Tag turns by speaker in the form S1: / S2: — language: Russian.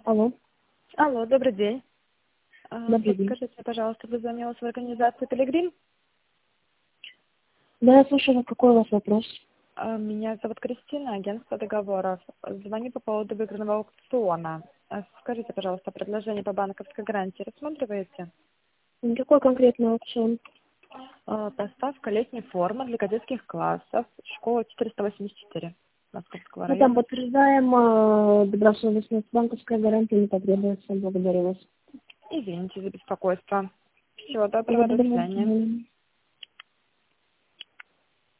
S1: Алло.
S2: Алло, добрый день.
S1: Добрый день.
S2: Подскажите, пожалуйста, вы звонила в организацию «Пилигрим»?
S1: Да, я слушаю, какой у вас вопрос?
S2: Меня зовут Кристина, агентство договоров. Звоню по поводу выигранного аукциона. Скажите, пожалуйста, предложение по банковской гарантии рассматриваете?
S1: Какой конкретный аукцион?
S2: Поставка летней формы для кадетских классов, школа 484 Московского
S1: Мы там
S2: района.
S1: подтверждаем добросовестность. Банковская гарантия не потребуется. Благодарю вас.
S2: Извините за беспокойство. Всего доброго, до
S1: Благодарю
S2: свидания.
S1: вас.